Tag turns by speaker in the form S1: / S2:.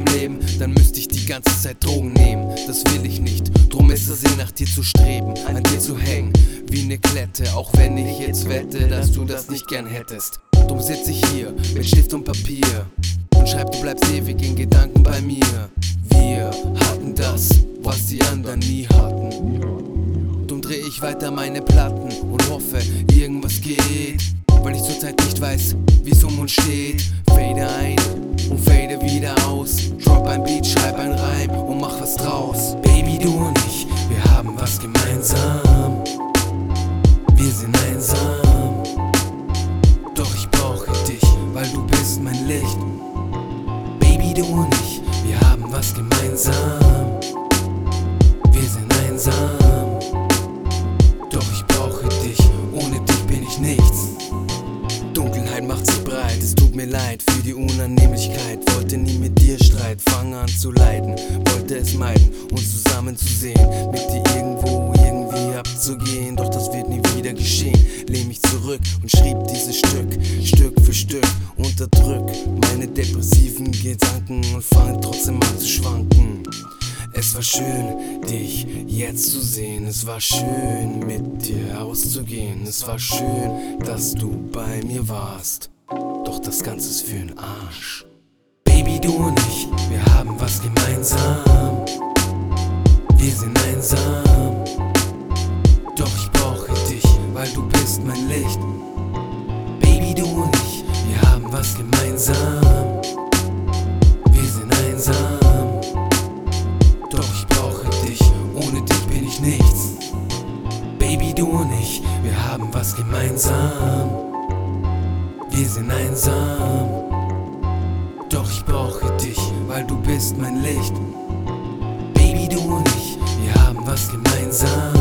S1: Leben, dann müsste ich die ganze Zeit Drogen nehmen. Das will ich nicht, drum ist es nach dir zu streben, an dir zu hängen, wie ne Klette. Auch wenn ich jetzt wette, dass du das nicht gern hättest. Drum sitz ich hier mit Stift und Papier und schreib, du bleibst ewig in Gedanken bei mir. Wir hatten das, was die anderen nie hatten. Drum dreh ich weiter meine Platten und hoffe, irgendwas geht, weil ich zurzeit nicht weiß, wie's um uns steht. Fade ein und fade wieder aus. Drop ein Beat, schreib ein Reim und mach was draus. Baby, du und ich, wir haben was gemeinsam. Wir sind einsam, doch ich brauche dich, weil du bist mein Licht. Baby, du und ich, wir haben was gemeinsam. Wir sind einsam, doch ich brauche dich, ohne dich bin ich nichts. Dunkelheit macht sich breit, es tut mir leid für die Unannehmlichkeit. Wollte nie mit dir Streit, fange an zu leiden. Wollte es meiden, uns zusammen zu sehen, mit dir irgendwo, irgendwie abzugehen. Doch das wird nie wieder geschehen. Lehn mich zurück und schrieb dieses Stück für Stück. Unterdrück meine depressiven Gedanken und fange trotzdem an zu schwanken. Es war schön, dich jetzt zu sehen. Es war schön, mit dir auszugehen. Es war schön, dass du bei mir warst. Doch das Ganze ist für'n Arsch. Baby, du und ich, wir haben was gemeinsam. Wir sind einsam, doch ich brauche dich, weil du bist mein Licht. Baby, du und ich, wir haben was gemeinsam. Wir sind einsam, doch ich brauche dich, ohne dich bin ich nichts. Baby, du und ich, wir haben was gemeinsam. Wir sind einsam, doch ich brauche dich, weil du bist mein Licht. Baby, du und ich, wir haben was gemeinsam.